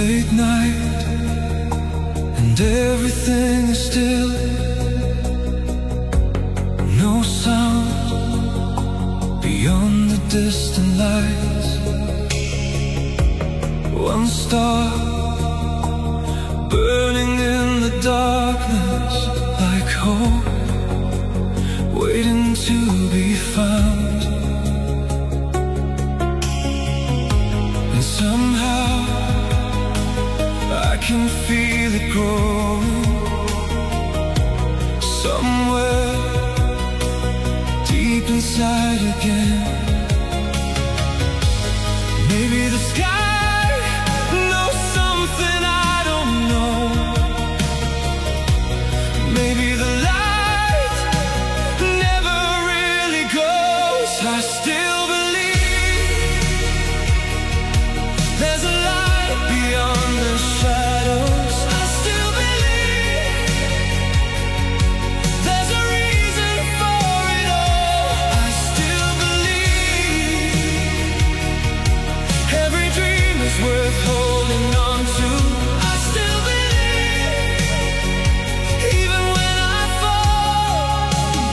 late night and everything is still. No sound beyond the distant lights. One star burning in the darkness like hope, waiting to be found. And somehow I can feel it growing somewhere deep inside again. Maybe the sky knows something I don't know. Maybe the light never really goes. I still believe there's a light beyond the shadows. I still believe there's a reason for it all. I still believe every dream is worth holding on to. I still believe even when I fall.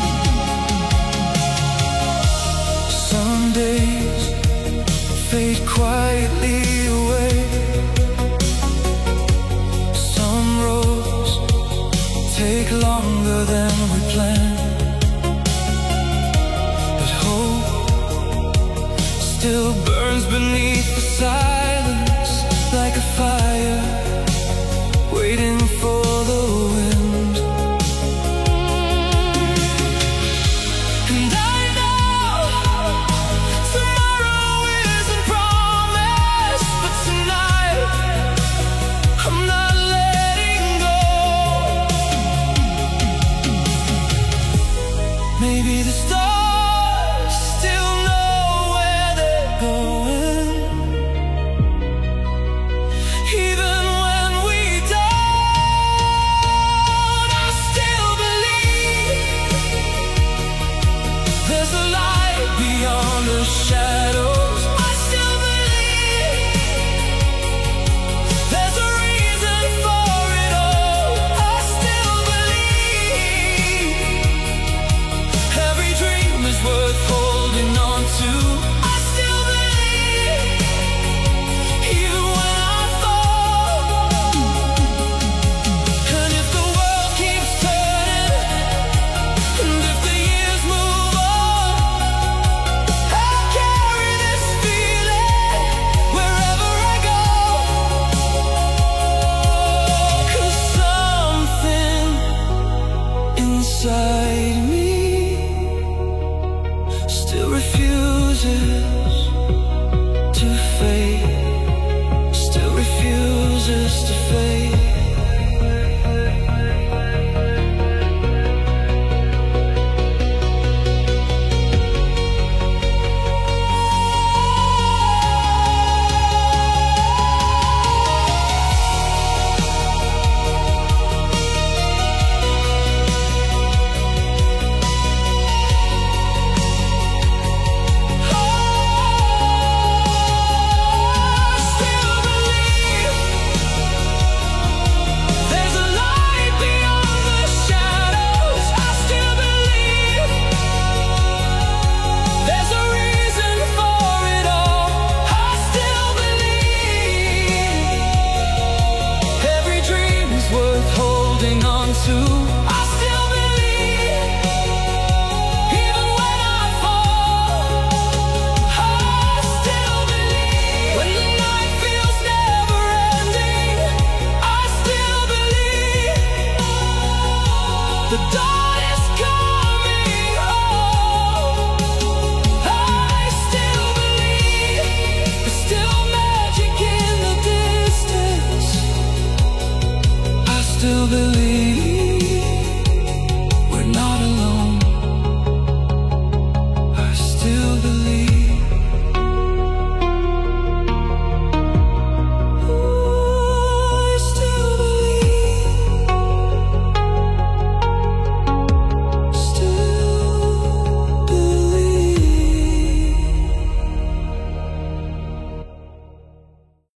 Some days fade quietly away. Some roads take longer than we planned. But hope still burns beneath the side.